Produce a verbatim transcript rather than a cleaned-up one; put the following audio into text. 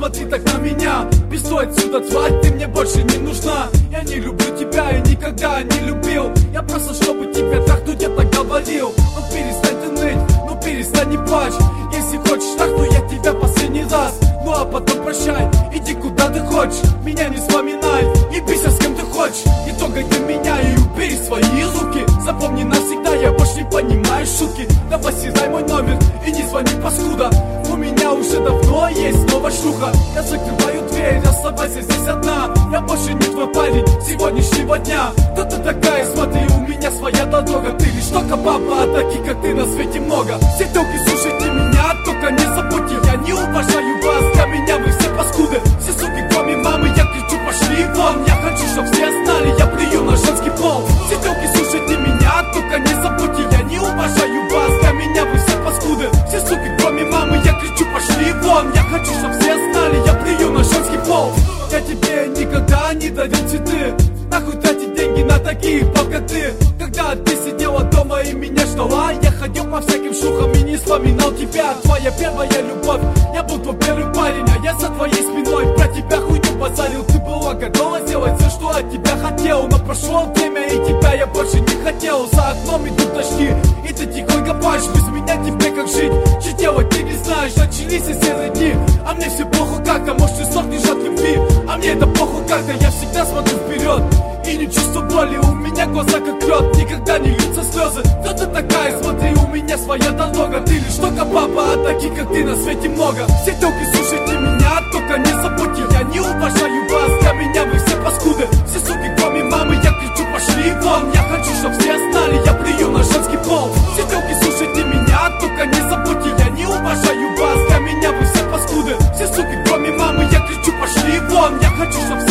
смотри так на меня. Пестой отсюда, тварь, ты мне больше не нужна. Я не люблю тебя и никогда не любил. Я просто, чтобы тебя трахнуть, я так говорил. Ну перестань ты ныть, ну перестань не плачь. Если хочешь так, то я тебя последний раз. Ну а потом прощай, иди куда ты хочешь. Меня не вспоминай и бейся с кем ты хочешь. Не трогай ты меня и убери свои руки. Запомни навсегда, я больше не понимаю шутки. Давай съедай мой номер и не звони, паскуда. У меня уже давно есть новая шлюха. Я закрываю дверь, оставайся здесь одна. Я больше не твой парень сегодняшнего дня. Кто ты такая, смотри, у меня своя дорога. Ты лишь только баба, а таких как ты на свете много. Все телки, слушайте меня, только не забудьте. Я не уважаю вас, для меня вы все паскуды. Все суки, кроме мамы, я кричу, пошли вон. Я хочу, чтоб все знали, я плюю на женский пол. Все телки, слушайте меня, только не забудьте. Я не уважаю вас, для меня вы все паскуды. Все суки, кроме мамы, я кричу, пошли вон. Я хочу, чтоб все знали, я плюю на женский пол. Я тебе никогда не дарил цветы. Нахуй тратить деньги на таких, как ты. Когда ты сидела дома и меня ждала, я ходил по всяким шлюхам и не вспоминал тебя. Твоя первая любовь, я был твой первый парень. А я за твоей спиной про тебя хуйню базарил. Ты была готова сделать все, что от тебя хотел. Но прошло время и тебя я больше не хотел. За окном идут дожди и ты тихонько плачешь. Без меня тебе как жить, что делать ты не знаешь. Начались все серые дни, а мне все плохо как-то. Может ты сохнешь от любви, а мне это плохо как-то. Я всегда смотрю вперед и не чувствую боли. У меня глаза как лед, никогда не льются слезы. Кто ты такая, смотри, у меня своя дорога. Ты лишь только папа, а таких как ты на свете много. Все телки, слушайте меня, только не забудьте. Я не уважаю вас, для меня вы все паскуды. Все суки, кроме мамы, я кричу, пошли вон. Я хочу, чтоб все знали, я плюю на женский пол. Все телки, слушайте меня, только не забудьте. Я не уважаю вас, для меня вы все паскуды. Все суки, кроме мамы, я кричу, пошли вон. Я хочу, чтоб все